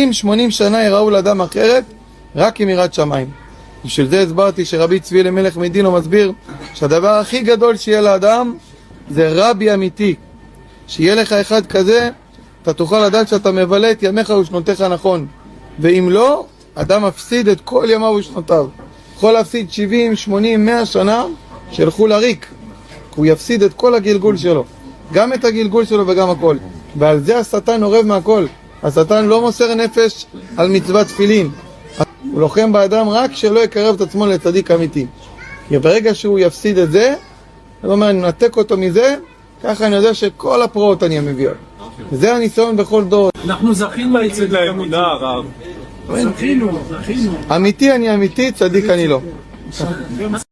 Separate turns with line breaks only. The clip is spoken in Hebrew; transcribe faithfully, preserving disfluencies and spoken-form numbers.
שמונים שנה יראו לאדם אחרת רק עם יראת שמיים. בשביל זה הסברתי שרבי צבי אלימלך מדינו מסביר שהדבר הכי גדול שיהיה לאדם זה רבי אמיתי. שיהיה לך אחד כזה, אתה תוכל לדעת שאתה מבלה את ימיך ושנותיך נכון. ואם לא, אדם מפסיד את כל ימיו ושנותיו. יכול להפסיד שבעים, שמונים, מאה שנה שילכו לריק. הוא יפסיד את כל הגלגול שלו. גם את הגלגול שלו וגם הכל. ועל זה השטן עורב מהכל. השטן לא מוסר נפש על מצוות תפילין. הוא לוחם באדם רק שלא יקרב את עצמו לצדיק אמיתי. כי ברגע שהוא יפסיד את זה, זאת אומרת, אני מנתק אותו מזה, ככה אני יודע שכל הפרעות אני מביא. וזה הניסיון בכל דור.
אנחנו זכינו לצדיק
לאמונה, הרב.
זכינו, זכינו.
אמיתי אני אמיתי, צדיק אני לא.